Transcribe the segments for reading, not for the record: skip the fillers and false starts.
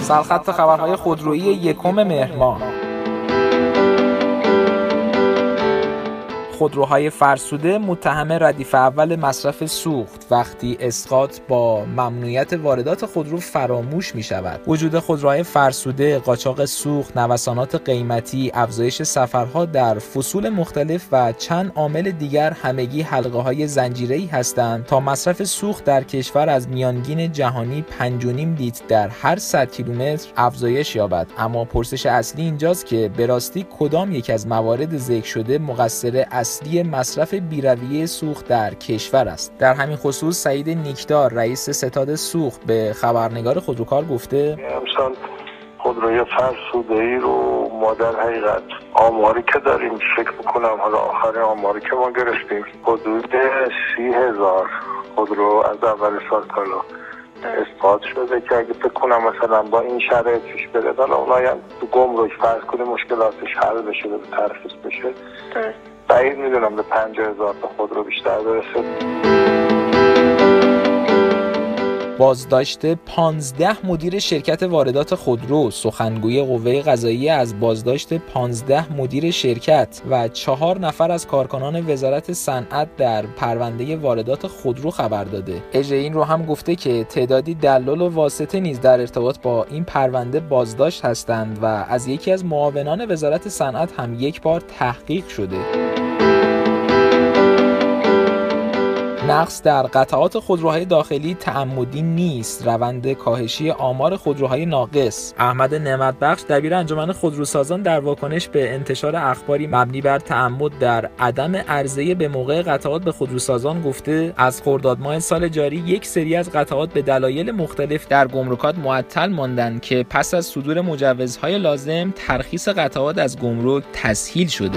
سرخط خبرهای خودرویی 1 مهر ماه. خودروهای فرسوده متهم ردیف اول مصرف سوخت وقتی اسقاط با ممنوعیت واردات خودرو فراموش می شود. وجود خودروهای فرسوده، قاچاق سوخت، نوسانات قیمتی، افزایش سفرها در فصول مختلف و چند عامل دیگر همگی حلقه های زنجیره‌ای هستند تا مصرف سوخت در کشور از میانگین جهانی 5.5 لیتر در هر 100 کیلومتر افزایش یابد. اما پرسش اصلی اینجاست که به راستی کدام یک از موارد ذکر شده مقصر اصلی مصرف بی‌رویه سوخت در کشور است؟ در همین خصوص سعید نیکدار رئیس ستاد سوخت به خبرنگار خودروکار گفته امسال خودروی فرسوده‌ای رو ما در حقیقت آماری که داریم فکر می‌کنم حالا آخرین آماری که ما گرفتیم حدود 30,000 خودرو از اول سال تا الان اسقاط شده که اگه فکر کنم مثلا با این شرایط پیش بره حالا اونایی هم تو گمرک فرض کنیم مشکلاتش حل بشه به ترخیص بشه بعید میدونم به 50,000 تا خودرو بیشتر برسه. بازداشت 15 مدیر شرکت واردات خودرو. سخنگوی قوه قضاییه از بازداشت 15 مدیر شرکت و 4 نفر از کارکنان وزارت صنعت در پرونده واردات خودرو خبر داده. اجرای این رو هم گفته که تعدادی دلال و واسطه نیز در ارتباط با این پرونده بازداشت هستند و از یکی از معاونان وزارت صنعت هم یک بار تحقیق شده. نقص در قطعات خودروهای داخلی تعمدی نیست. روند کاهشی آمار خودروهای ناقص. احمد نعمتبخش دبیر انجمن خودروسازان در واکنش به انتشار اخباری مبنی بر تعمد در عدم عرضه به موقع قطعات به خودروسازان گفته از خرداد ماه سال جاری یک سری از قطعات به دلایل مختلف در گمرکات معطل ماندند که پس از صدور مجوزهای لازم ترخیص قطعات از گمرک تسهیل شده.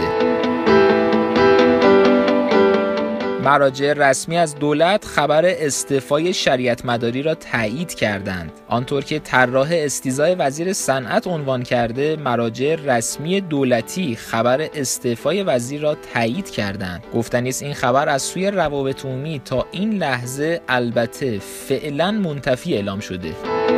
مراجع رسمی از دولت خبر استعفای شریعت مداری را تایید کردند. آنطور که طراح استیضاح وزیر صنعت عنوان کرده، مراجع رسمی دولتی خبر استعفای وزیر را تایید کردند. گفتنی است این خبر از سوی روابط عمومی تا این لحظه البته فعلا منتفی اعلام شده.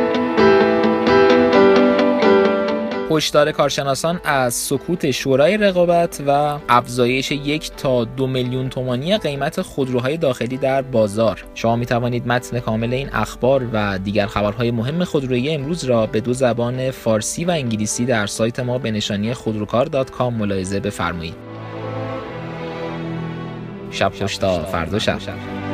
هشدار کارشناسان از سکوت شورای رقابت و افزایش 1 تا 2 میلیون تومانی قیمت خودروهای داخلی در بازار. شما می توانید متن کامل این اخبار و دیگر خبرهای مهم خودرویی امروز را به 2 زبان فارسی و انگلیسی در سایت ما به نشانی خودروکار.com ملاحظه بفرمایید. شب خوش تا فردا شب.